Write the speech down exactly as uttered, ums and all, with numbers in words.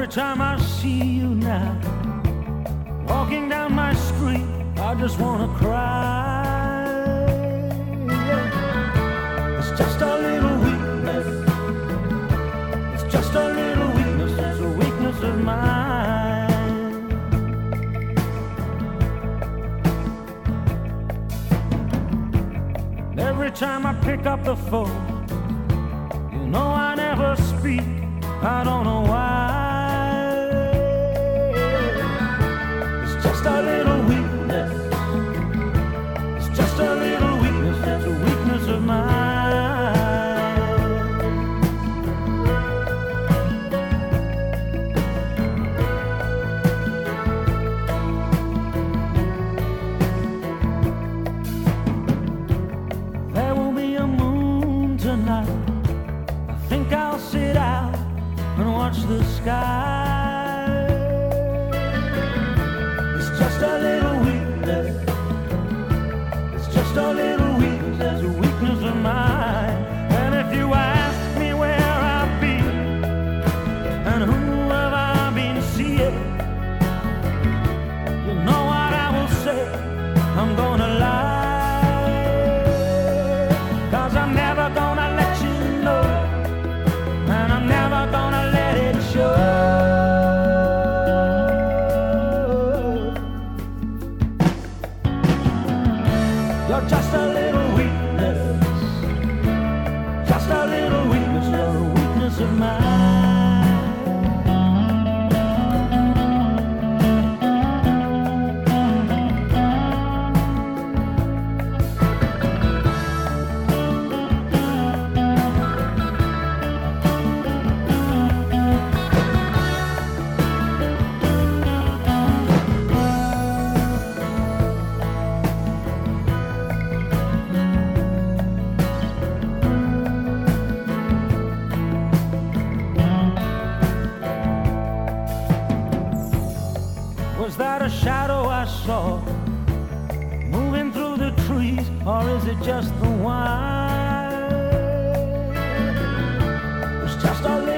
time I see you now, walking down my street, I just wanna cry. It's just a little weakness. It's just a little weakness. It's a weakness of mine. And every time I pick up the phone, you know I never speak. I don't know why. It's just a little weakness. It's just a little weakness. It's a weakness of mine. There will be a moon tonight. I think I'll sit out and watch the sky. It's just a little weakness. It's just a little weakness. It's a weakness of mine. And if you ask me where I've been and who have I been seeing, you know what I will say. I'm gonna lie, 'cause I'm never gonna let you know, and I'm never gonna let it show. You're just a little weakness. Just a little weakness. You're a weakness of mine. Was that a shadow I saw moving through the trees, or is it just the wind? It's just a